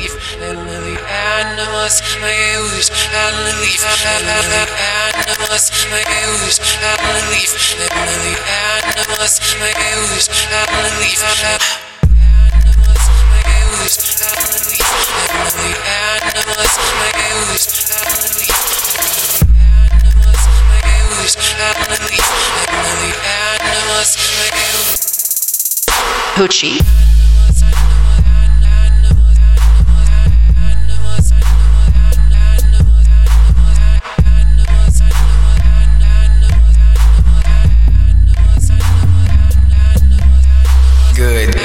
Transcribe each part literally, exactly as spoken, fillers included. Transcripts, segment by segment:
leaf, and the animals, my ears, and the leaf, and the animals, my ears, and the leaf, and the animals, my ears, and the leaf, and animals, my ears, and the leaf, and the animals, my ears, and the leaf, animals, my ears, and the leaf, and the animals, my ears. Hoochie. Good.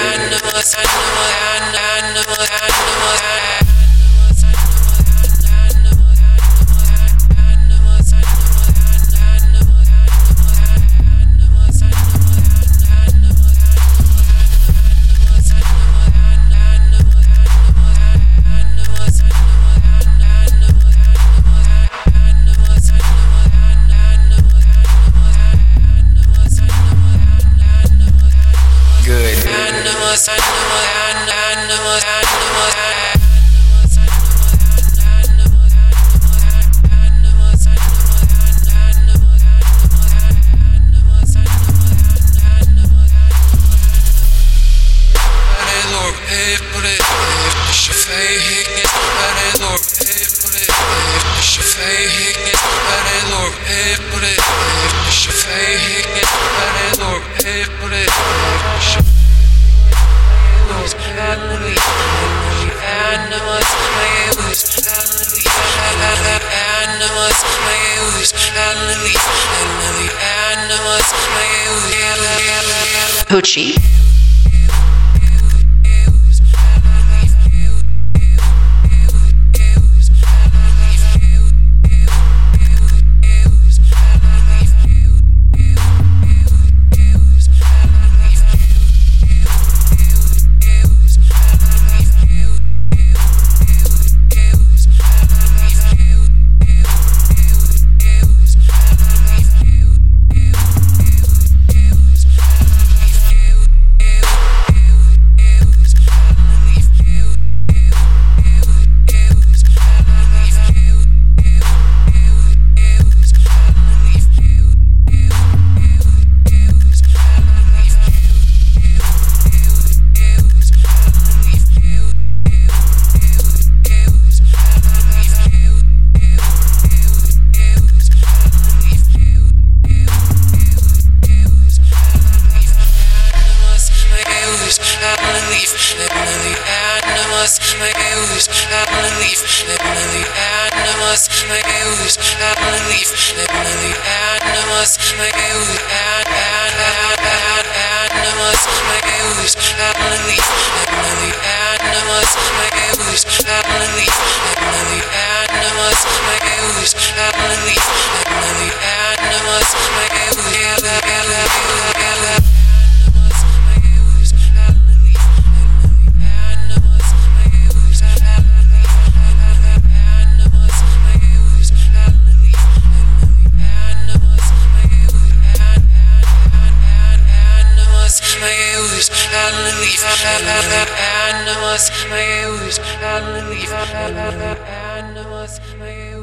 Hoochie. Animals, my ears, and the leaf, and the animals, my ears.